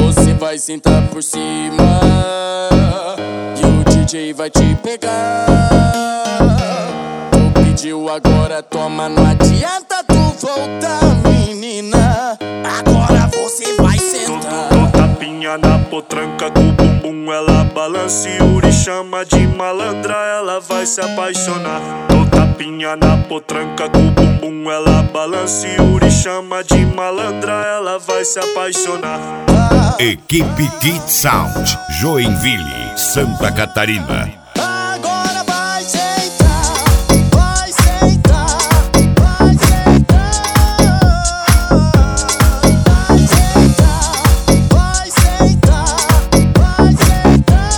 Você vai sentar por cima e o DJ vai te pegar. Tu pediu, agora toma, não adianta tu voltar, menina. Agora você vai sentar. Dou tapinha na potranca com o bumbum, ela balança e Yuri chama de malandra, ela vai se apaixonar. Dou tapinha na potranca com o bumbum, ela balança e Yuri chama de malandra, ela vai se apaixonar. Equipe Kids Sound, Joinville, Santa Catarina. Agora vai sentar, vai sentar, vai sentar, vai sentar, vai sentar,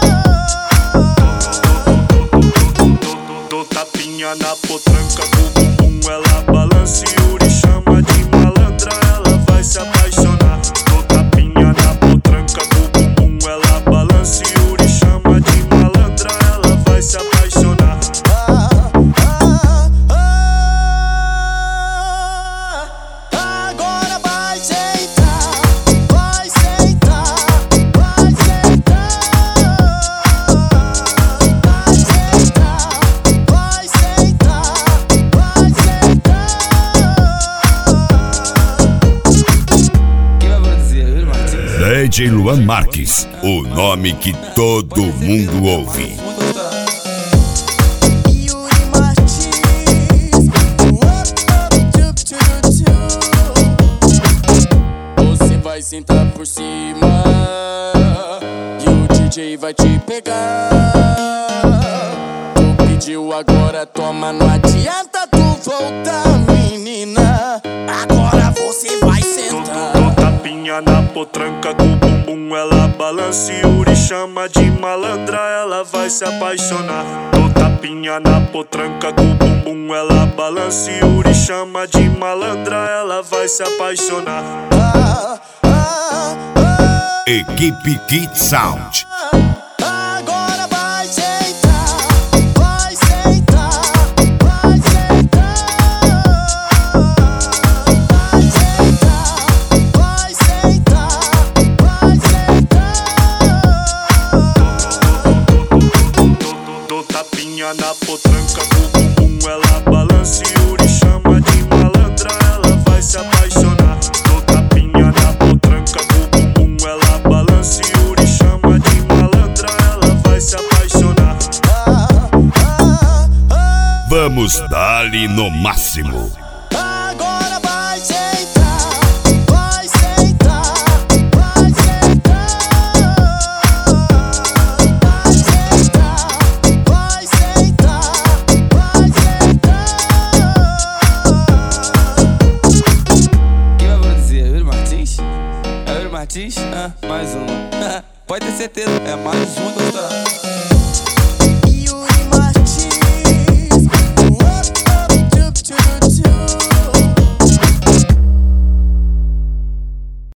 vai sentar. Dou tapinha na potranca com o bumbum, ela balança e Yuri chama de malandra, ela vai se apaixonar. Dou tapinha na potranca com o bumbum, ela balança e Yuri chama de malandra, ela vai se apaixonar. Agora vai sentar, vai sentar, vai sentar, vai sentar, vai sentar. Quem vai produzir? Yuri Martins. DJ Luan Marques, o nome que todo mundo ouve. Yuri Martins, você vai sentar por cima e o DJ vai te pegar. Tu pediu, agora toma, não adianta tu voltar, menina. Agora você vai sentar. Dou tapinha na potranca com o bumbum, ela balança e Yuri chama de malandra, ela vai se apaixonar. Dou tapinha na potranca com o bumbum, ela balança e Yuri chama de malandra, ela vai se apaixonar. Equipe Kids Sound. Agora vai sentar, vai sentar, vai sentar, vai sentar, vai sentar, vai sentar. Dou tapinha na potranca com o bumbum, ela balança e Yuri chama de malandra, ela vai se apaixonar. Dou tapinha na potranca com o bumbum, ela balança e Yuri chama de malandra, ela vai se apaixonar. Vamos dar-lhe no máximo. Agora vai sentar, vai sentar, vai sentar, vai sentar, vai sentar. Quem vai produzir? Yuri Martins? É Yuri Martins? Mais um. Pode ter certeza, é mais um, doutor.